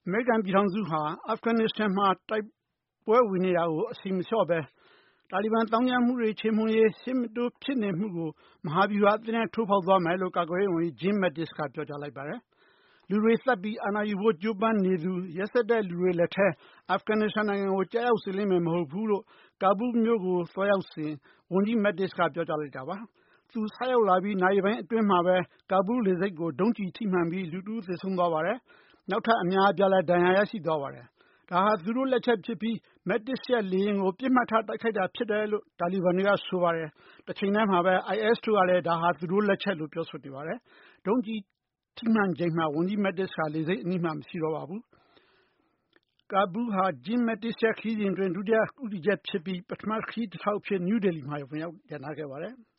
အမေရိကန်ပြည်ထောင်စုဟာအာဖဂန်နစ္စတန်မှာတိုက်ပွဲဝင်နေတာကိုအစီမလျှော့ပဲတာလီဘန်သောင်းကျန်းမှုတွေချေမှုန်းရေးရှေ့မတိုးဖြစ်နေမှုကိုမဟာဗျူဟာအသစ်နဲ့ထိုးဖောက်သွားမယ်လို့ကာကွယ်ရေးဝန်ကြီး Jim Mattis ကပြောကြားလိုက်ပါတယ်။လူတွေသတ်ပြီးအာဏာယူဖို့ကြိုးပမ်းနေသူရက်စက်တဲ့လူတွေလက်ထဲအာဖဂန်နစ္စတန်နိုင်ငံကိုကြားရောက်စေလိမ့်မယ်မဟုတ်ဘူးလို့ကာဘူးမြို့ကိုသွားရောက်စဉ်ဝန်ကြီး Mattis ကပြောကြားလိုက်တာပါ။သူဆိုက်ရောက်လာပြီးနာရီပိုင်းအတွင်းမှာပဲကာဘူးလေဆိပ်ကိုဒုံးကျည်ထိမှန်ပြီးလူတဦးသေဆုံးသွားပါတယ်။နောက်ထပ်အများအပြားလည်းဒဏ်ရာရရှိသွားပါတယ်။ဒါဟာသူတို့လက်ချက်ဖြစ်ပြီး Mattis ရဲ့လေယာဉ်ကိုပစ်မှတ်ထားတိုက်ခိုက်တာဖြစ်တယ်လို့တာလီဘန်တွေကဆိုပါတယ်။တချိန်တည်းမှာပဲ IS တို့ကလည်းဒါဟာသူတို့လက်ချက်လို့ပြောဆိုနေပါတယ်။ဒုံးကျည်ထိမှန်ချိန်မှာဝန်ကြီး Mattis ဟာလေဆိပ်အနီးမှာမရှိတော့ပါဘူး။ကာဘူးဟာ Jim Mattis ရဲ့ခရီးစဉ်အတွင်းဒုတိယဦးတည်ချက်ဖြစ်ပြီးပထမခရီးတထောက်အဖြစ်နယူးဒေလီမှာဝင်ရောက်ရပ်နားခဲ့ပါတယ်။